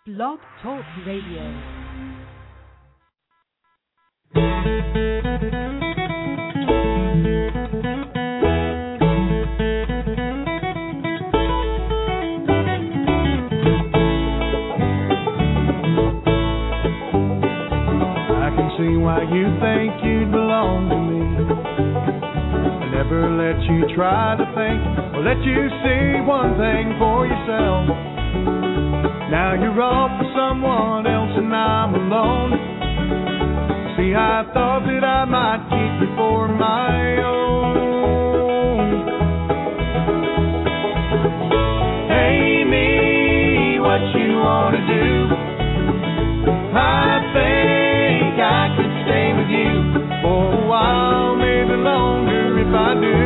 Blog Talk Radio. See why you think you'd belong to me. I never let you try to think or let you see one thing for yourself. Now you're off with someone else and I'm alone. See, I thought that I might keep you for my own. Hey me, what you wanna do? I think I could stay with you for a while, maybe longer if I do.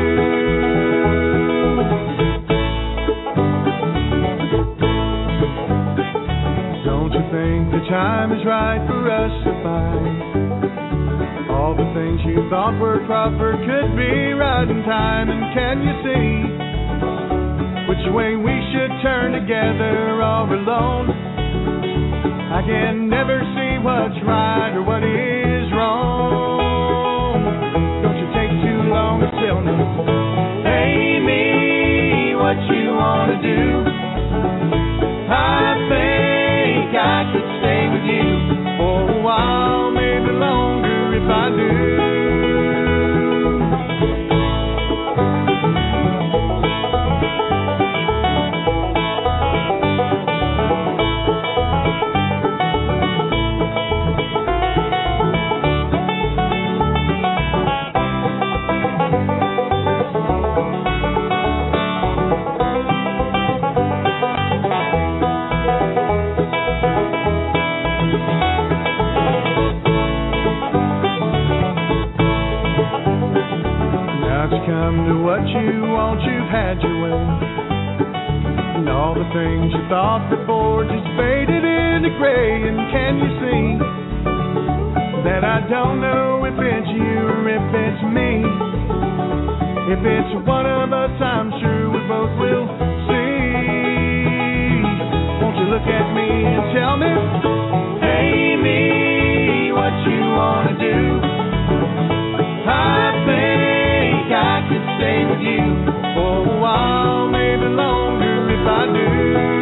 Don't you think the time is right for us to fight? All the things you thought were proper could be right in time. And can you see which way we should turn together or alone? I can never see what's right or what is wrong. Don't you take too long to tell me. Hey me, what you wanna do? I think I could stay with you for a while, maybe longer if I do. Come to what you want, you've had your way. And all the things you thought before just faded into gray. And can you see that I don't know if it's you or if it's me? If it's one of us, I'm sure we both will see. Won't you look at me and tell me, hey me, what you wanna do? I think I could stay with you for a while, maybe longer if I do.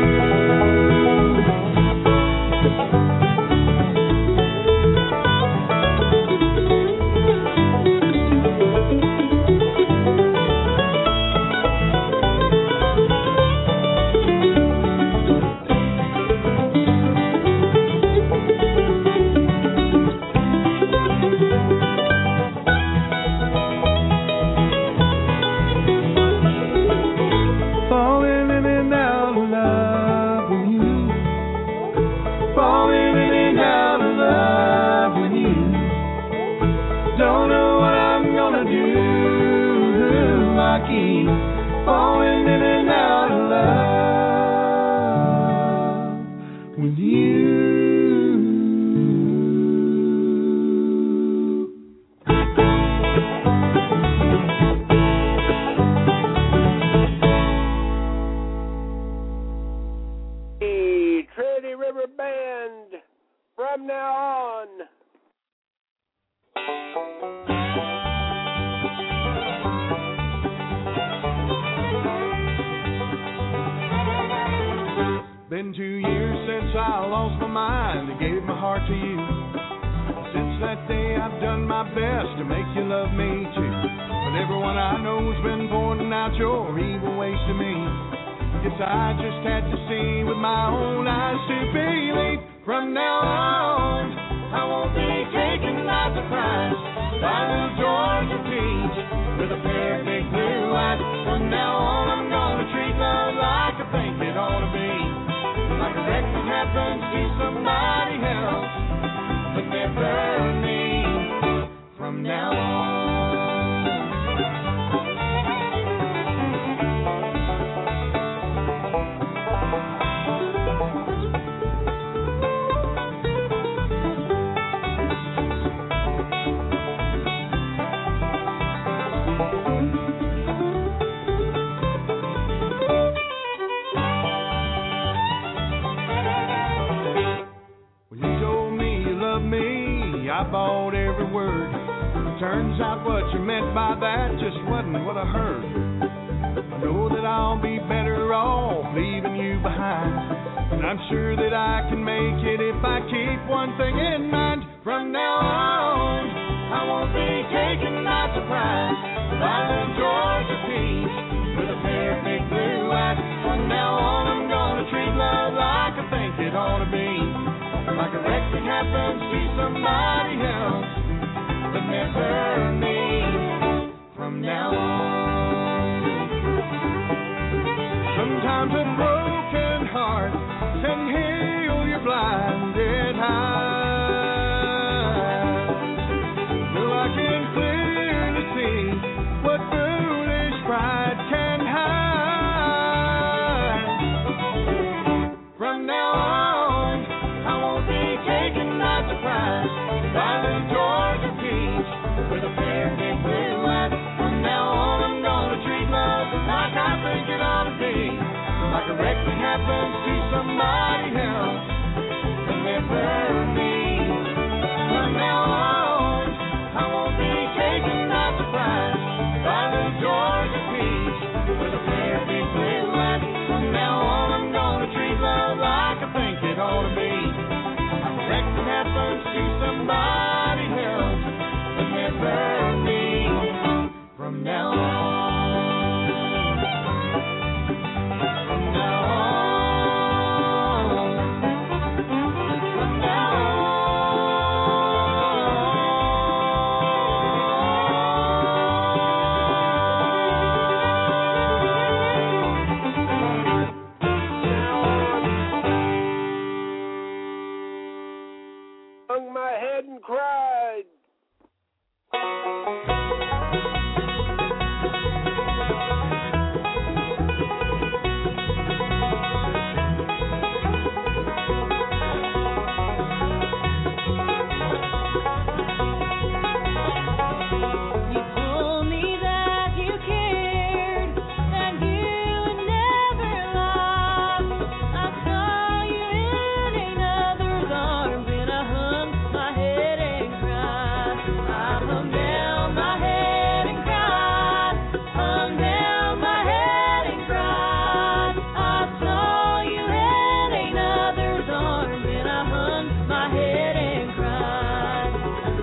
Falling in and out of love with you. The Trinity River Band from now on. Been 2 years since I lost my mind and gave my heart to you. Since that day I've done my best to make you love me too. But everyone I know's been pointing out your evil ways to me. Guess I just had to see with my own eyes to believe. From now on, I won't be taken by surprise by little Georgia peach with a pair of big blue eyes. From now on, I'm gonna treat love like I think it ought to be. Like a wreck that happens to somebody else, but never me. From now on. I bought every word. Turns out what you meant by that just wasn't what I heard. I know that I'll be better off leaving you behind, and I'm sure that I can make it if I keep one thing in mind. From now on, I won't be taken by surprise by the Georgia peach with a pair of big blue eyes. From now on, I'm gonna treat love like I think it ought to be, like a wreck that happens to somebody else, but never me. From now on, sometimes a broken heart can heal your blinded eyes. Though I can clearly see what foolish pride can hide. From now on, I won't be taken by surprise by the Georgia peach with a pair of big blue eyes. From now on, I'm gonna treat love like I think it ought to be, like a wreck that happens to somebody else, but never me. From now on, I won't be taken by surprise by the Georgia peach with a pair of big blue eyes. From now on, I'm gonna treat love like I think it ought to be, like a wreck that happens to somebody else, but never me. From now on. Hung my head and cried. You told me that you cared and you would never lie. I saw you in another's arms and I hung my head and cried. I hung down my head and cried. Hung down my head and cried. I saw you in another's arms and I hung my head and cried.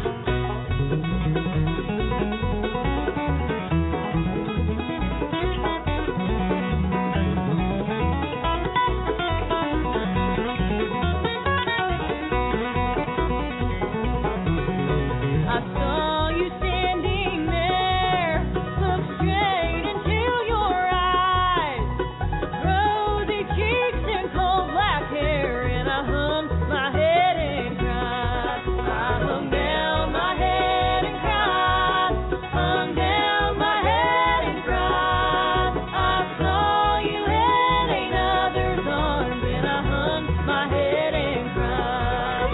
I saw you standing there, looked straight into your eyes, rosy cheeks and cold black hair, and I hung my head and cried. I hung down my head and cried, hung down my head and cried. I saw you in another's arms, and I hung my head and cried.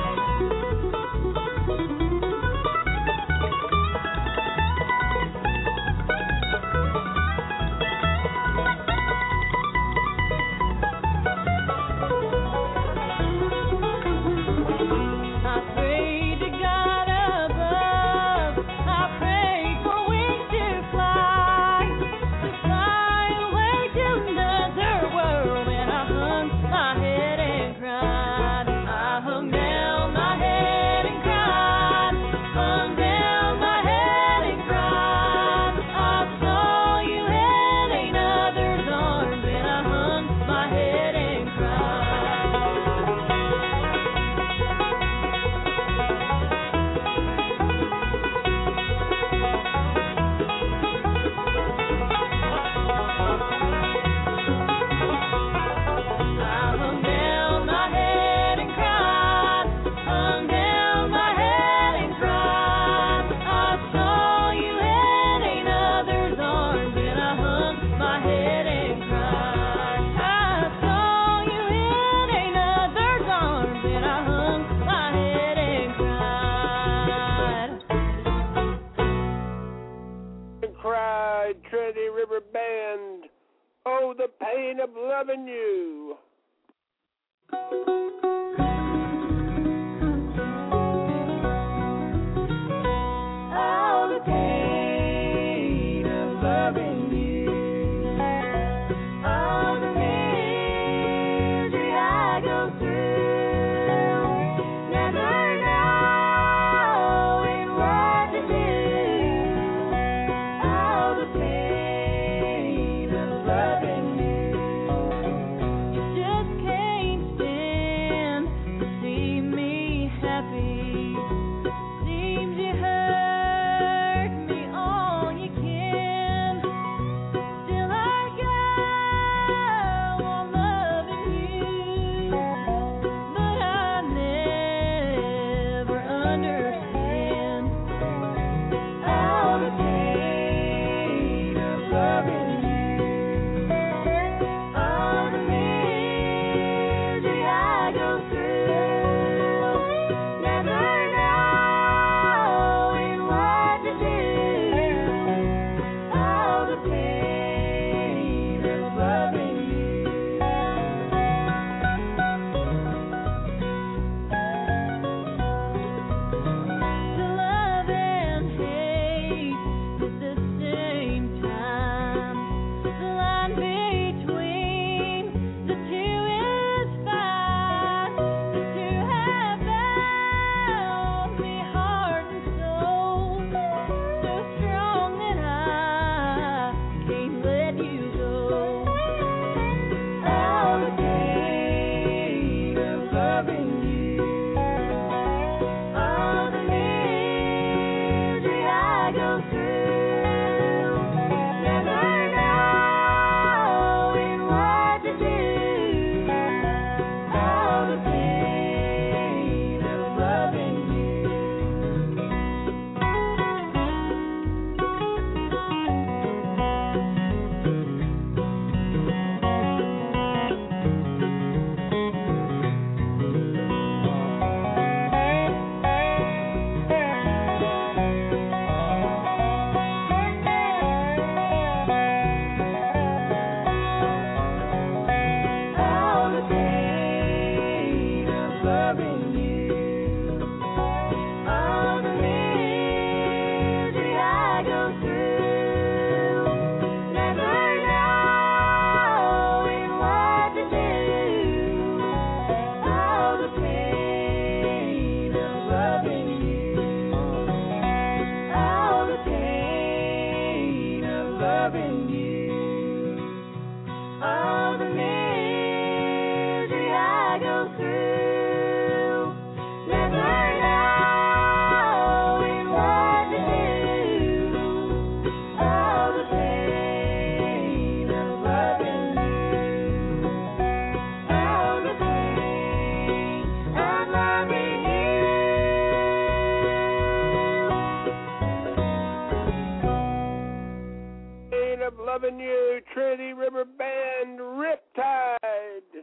I prayed to God above, I prayed for wings to fly away to another world, and I hung my head and cried. I hung down my head and cried, hung down my head and cried. I saw you in another's arms, and I hung my head and cried. I hung down my head and cried, hung down my head and cried. I saw you in another's arms, and I hung my head and cried. I saw you in another's arms, and I hung my head and cried. And cried, Trinity River Band. Oh, the pain of loving you. loving you. All the misery I go through, never knowing what to do. All the pain of loving you. All the pain of loving you. All the misery I go through, never knowing what to do. All the pain of loving you. All the pain of loving you. All the misery I go through, never knowing what to do. All the pain of loving you. All the pain of loving you. Pain of loving you, Trinity River Band, Riptide.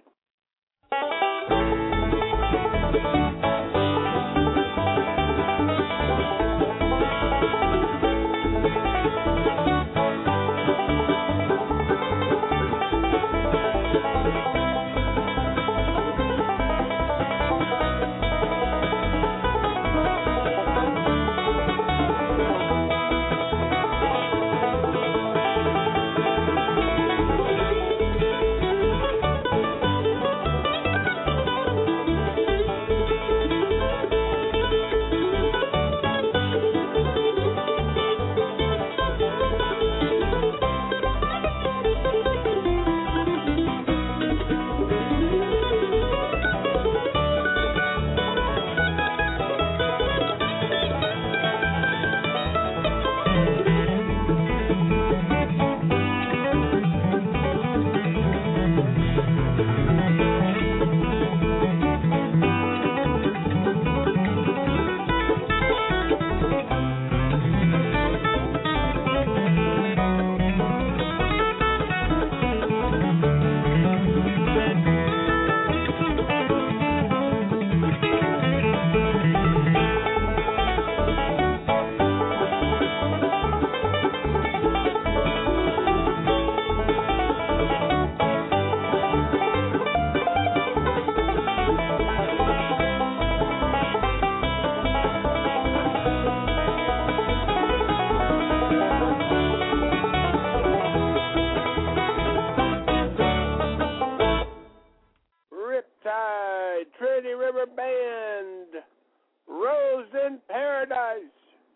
Riptide, Trinity River Band, Rose in Paradise.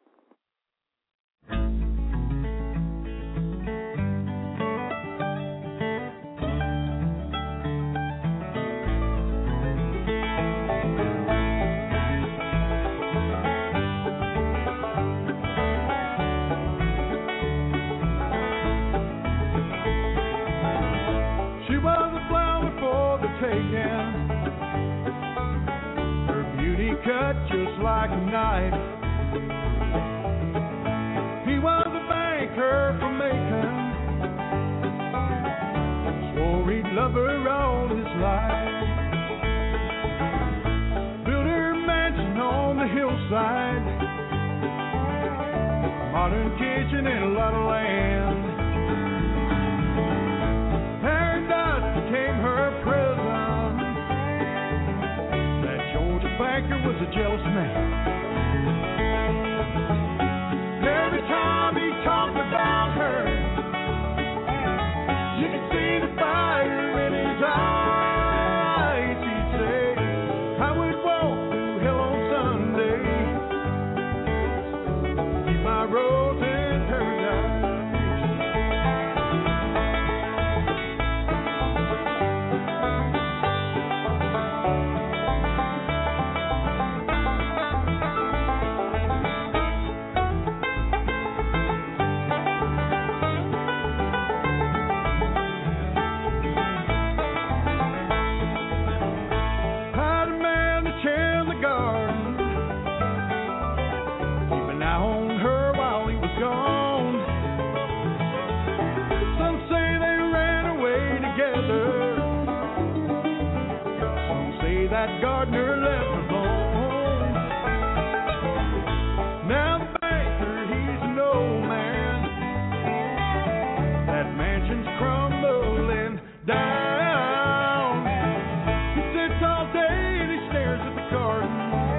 She was a flower for the taking. Her beauty cut just like a knife. He was a banker from Macon. Swore he'd love her all his life. Built her a mansion on the hillside. Modern kitchen and a lot of land. Became her prison. That Georgia banker was a jealous man. Every time he talked about her, you could see the fire in his eyes. He'd say, I would walk through hell on Sunday, keep my rose in paradise. day that gardener left alone. Now the banker, he's an old man. That mansion's crumbling down. He sits all day and he stares at the garden.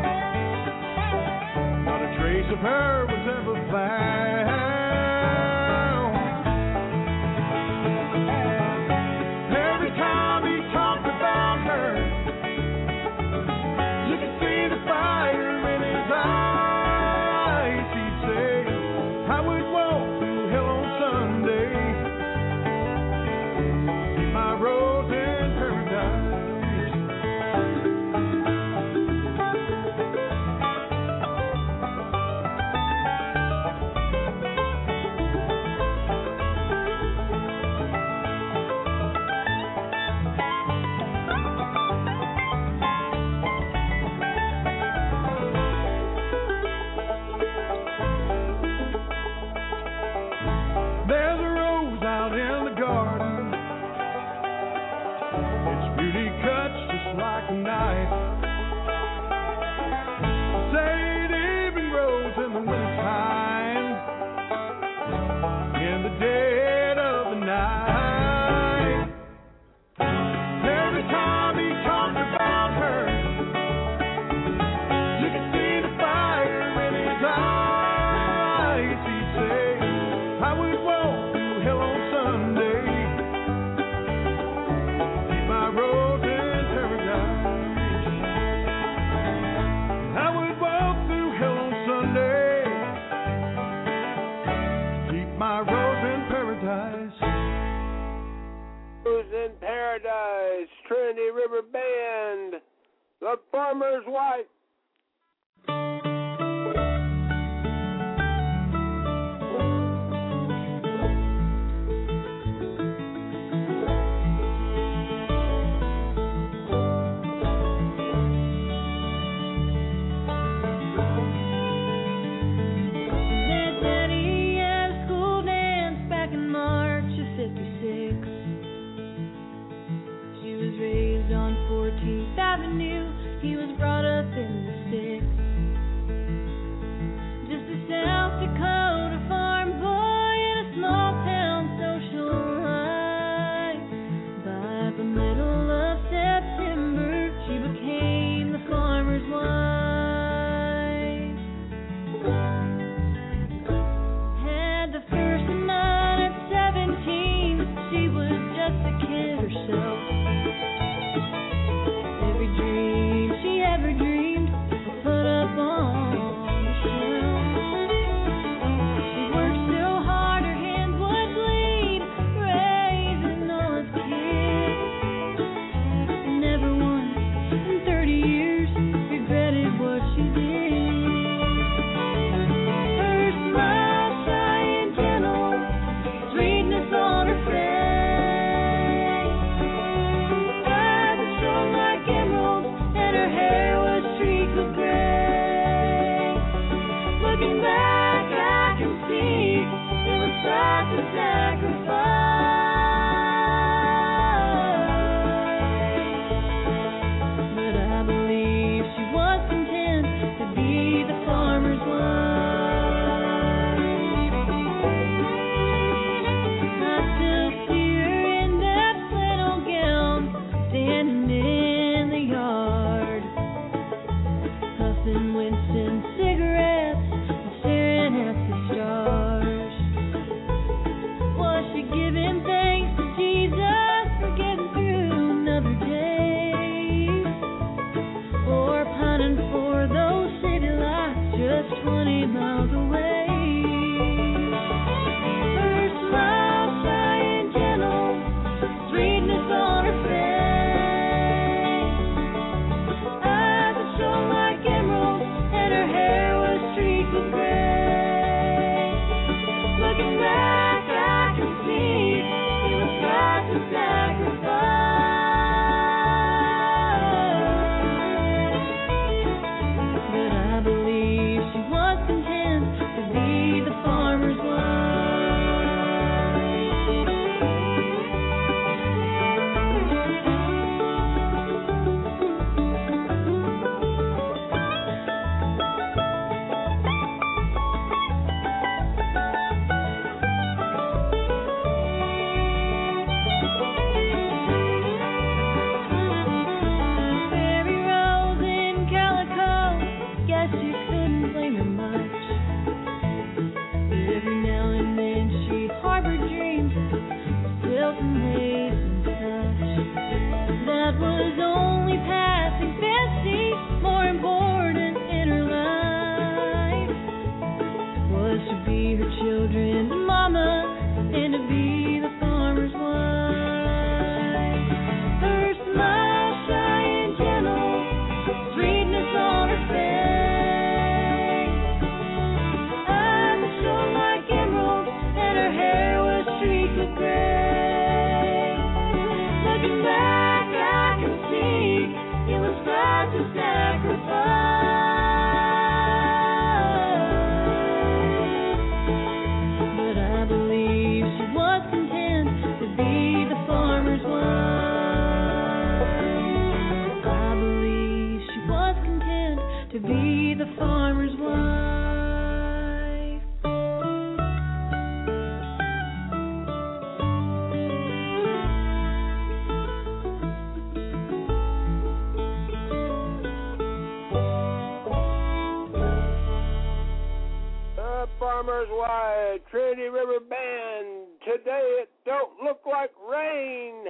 Not a trace of her was ever found. Every time he talked about her, you could see the fire in his eyes. He'd say, I would walk through hell on Sunday, keep my rose in paradise. There's a rose out in the garden. Its beauty cuts just like a knife. Say it even grows in the wintertime, in the dead of the night. Every time he talked about her, you could see the fire in his eyes. He'd say, I would walk through hell on Sunday, keep my rose in paradise. I would walk through hell on Sunday, keep my rose in paradise. Rose in Paradise, Trinity River Band, The Farmer's Wife. Met Daddy at a school dance back in March of '56. She was raised on 14th Avenue. He was brought up in Farmer's Wife, Trinity River Band. Today it don't look like rain.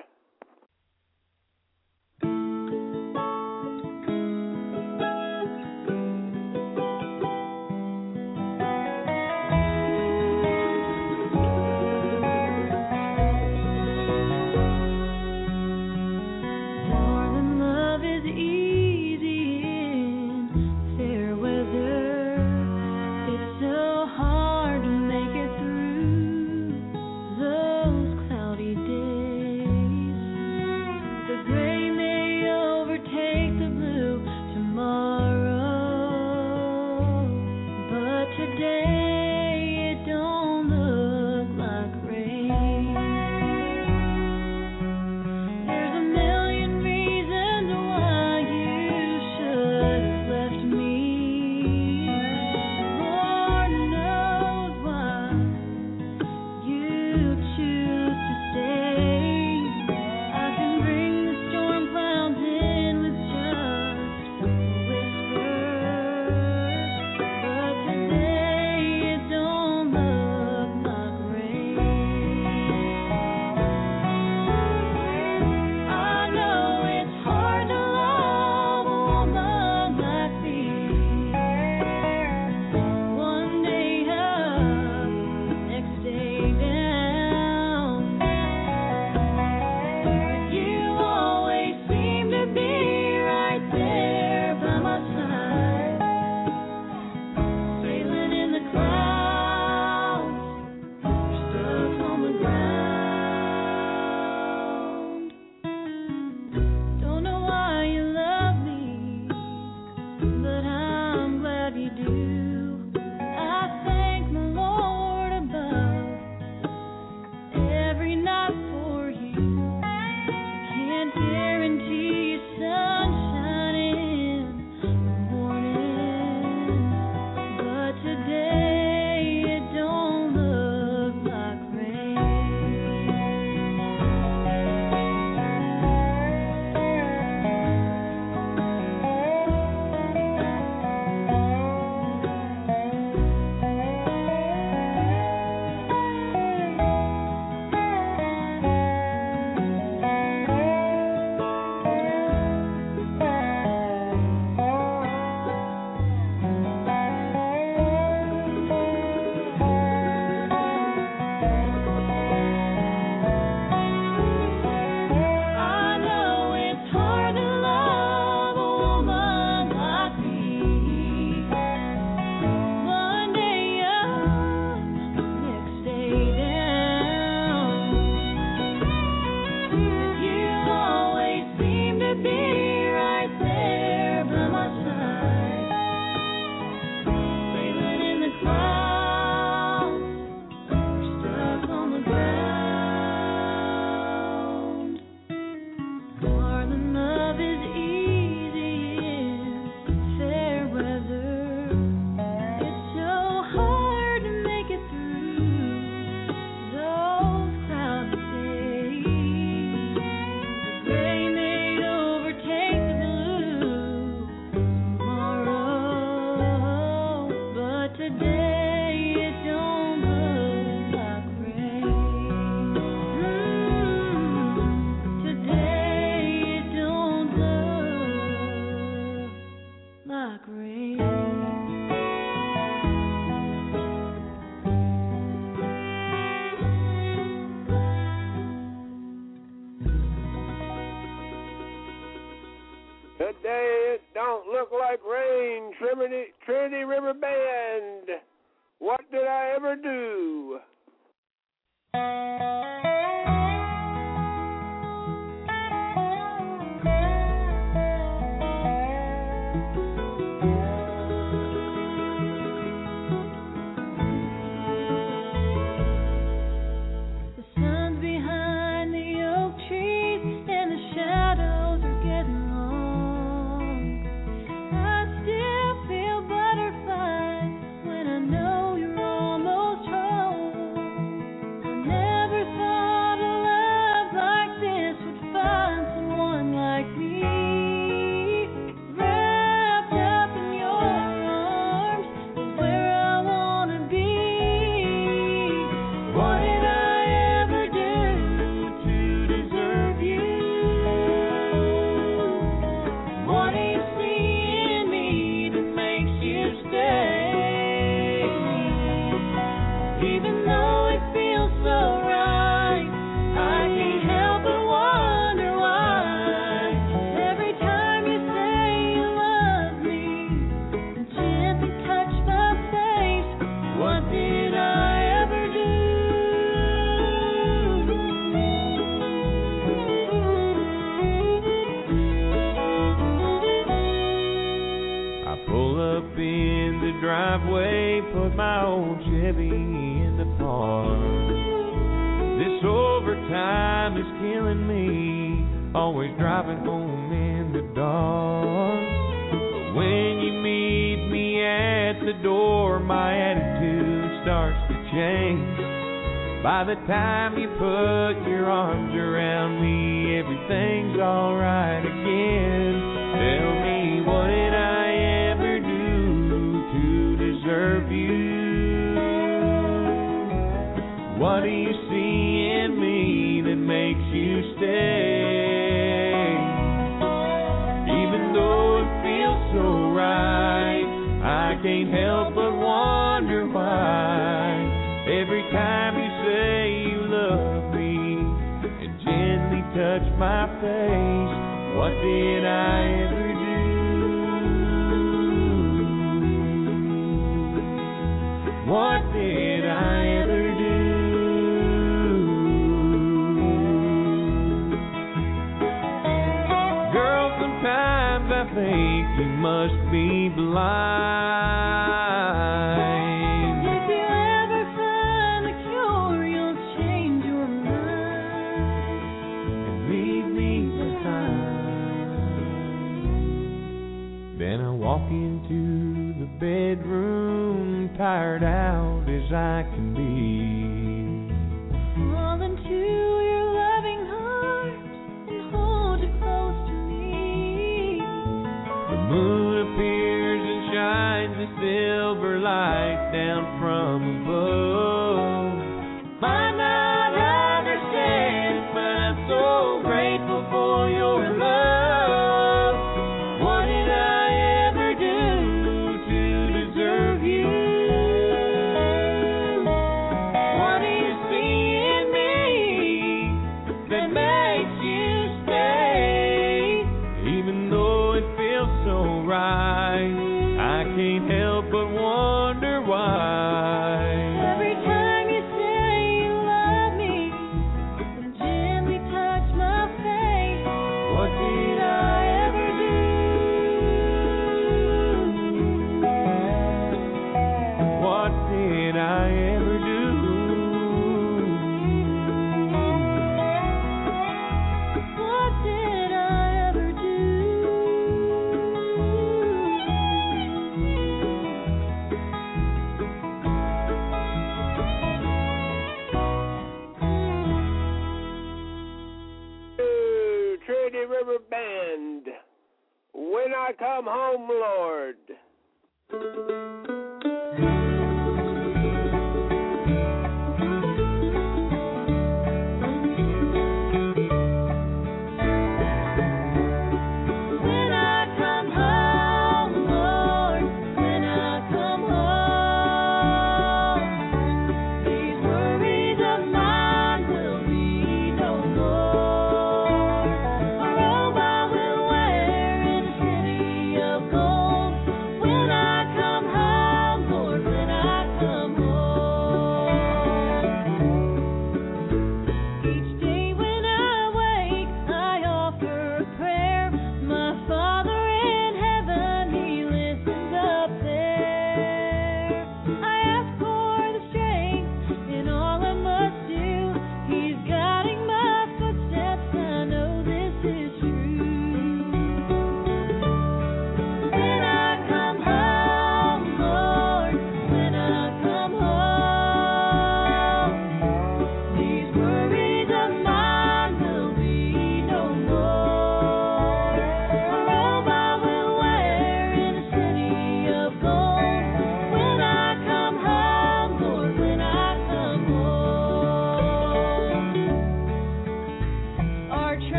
Today it don't look like rain. Trinity River Band. What did I ever do? in the driveway, put my old Chevy in the park. This overtime is killing me, always driving home in the dark. But when you meet me at the door, my attitude starts to change. By the time you put your arms around me, everything's alright again. Tell me, what did I ever do to deserve you? What do you see in me that makes you stay? Even though it feels so right, I can't help but wonder why. Every time you say you love me and gently touch my face, what did I ever do? What did I ever do? Girl, sometimes I think you must be blind. Then I walk into the bedroom, tired out as I can be. Fall into your loving arms and hold you close to me. The moon appears and shines a silver light down from above. Might not understand it, but I'm so grateful for your love. I can't help but wonder why. Every time you say you love me and gently touch my face, what did I ever do? What did I ever do? What did I ever do? Trinity River Band, When I Come Home, Lord. When I come home, Lord, when I come home, these worries of mine will be no more. My robe I will wear in a city of gold. When I come home.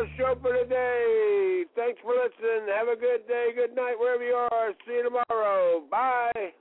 our show for today. Thanks for listening. Have a good day, good night, wherever you are. See you tomorrow. Bye.